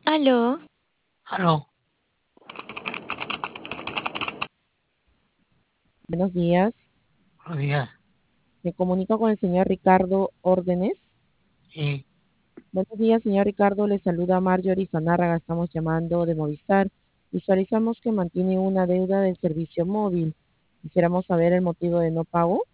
Aló, Aló, Buenos días. buenos días. Me comunico con el señor Ricardo Órdenes. Y Buenos días, señor Ricardo. Le saluda Marjorie Zanárraga. Estamos llamando de Movistar. Visualizamos que mantiene una deuda del servicio móvil. Quisiéramos saber el motivo de no pago.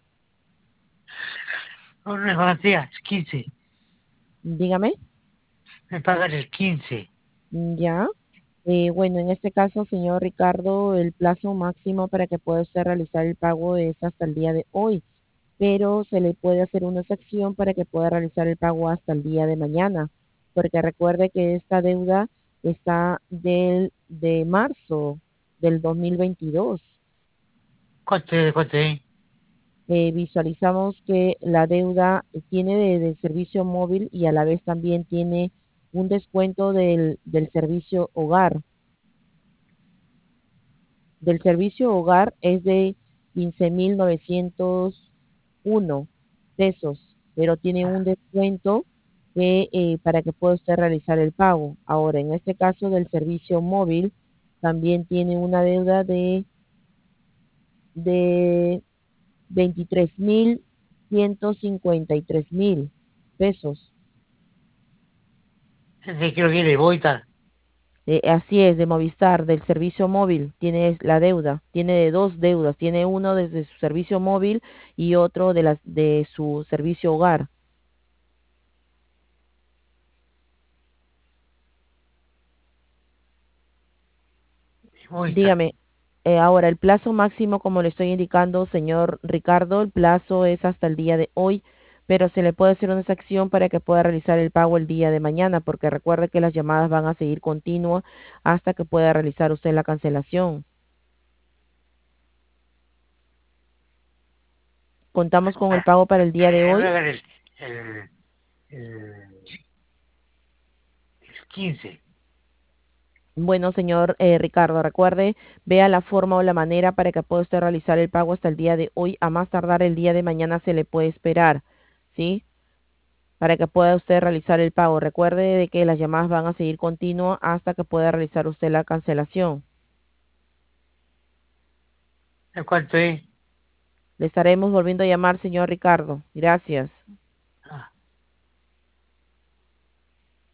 no buenos días, 15. Dígame. Me pagan el 15. Ya. Bueno, en este caso, señor Ricardo, el plazo máximo para que pueda usted realizar el pago es hasta el día de hoy, pero se le puede hacer una sección para que pueda realizar el pago hasta el día de mañana, porque recuerde que esta deuda está de marzo del 2022. ¿Cuánto es? Visualizamos que la deuda tiene del servicio móvil y a la vez también tiene un descuento del servicio hogar. Del servicio hogar es de 15.901 pesos, pero tiene un Ah, descuento para que pueda usted realizar el pago. Ahora, en este caso del servicio móvil, también tiene una deuda de 23.153.000 pesos. ese creo que le voy tal. Así es, de Movistar, del servicio móvil, tiene la deuda, tiene de dos deudas, tiene uno desde su servicio móvil y otro de su servicio hogar. Voy tal. Dígame, ahora el plazo máximo, como le estoy indicando, señor Ricardo, el plazo es hasta el día de hoy, pero se le puede hacer una sección para que pueda realizar el pago el día de mañana, porque recuerde que las llamadas van a seguir continuas hasta que pueda realizar usted la cancelación. Contamos con el Ah, pago para el día de me hoy. pagan el, el 15. Bueno, señor Ricardo, recuerde, vea la forma o la manera para que pueda usted realizar el pago hasta el día de hoy. A más tardar el día de mañana se le puede esperar, ¿sí? Para que pueda usted realizar el pago. Recuerde de que las llamadas van a seguir continuas hasta que pueda realizar usted la cancelación. ¿Cuánto es? Le estaremos volviendo a llamar, señor Ricardo. Gracias.